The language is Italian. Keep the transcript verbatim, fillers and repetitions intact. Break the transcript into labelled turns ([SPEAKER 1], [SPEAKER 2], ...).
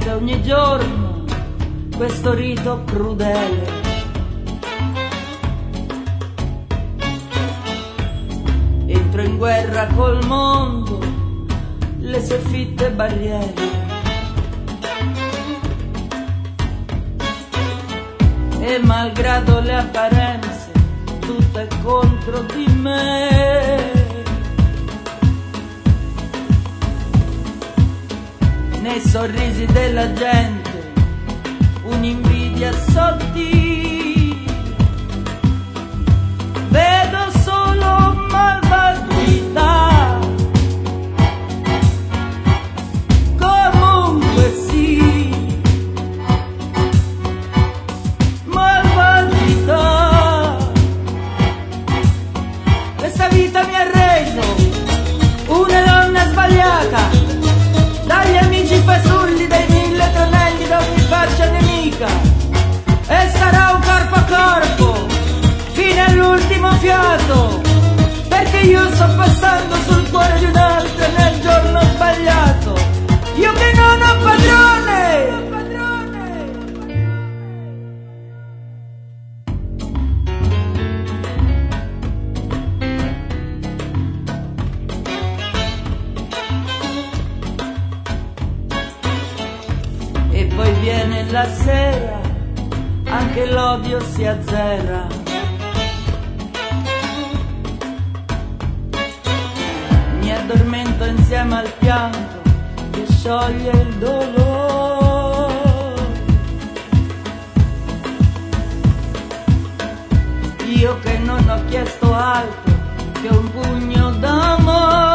[SPEAKER 1] ripete ogni giorno questo rito crudele. Entro in guerra col mondo, le sue fitte barriere, e malgrado le apparenze tutte contro di me, nei sorrisi della gente un'invidia sottile, vedo solo malvagità. Comunque sì, malvagità. Questa vita mi ha reso una donna sbagliata, dagli amici fasulli, dai mille tranelli, da ogni faccia nemica, e sarà un corpo a corpo fino all'ultimo fiato, perché io sto passando sul cuore di un'altra nel giorno sbagliato, io che non ho padrone. E poi viene la sera, anche l'odio si azzera. Mi addormento insieme al pianto che scioglie il dolore. Io che non ho chiesto altro che un pugno d'amore.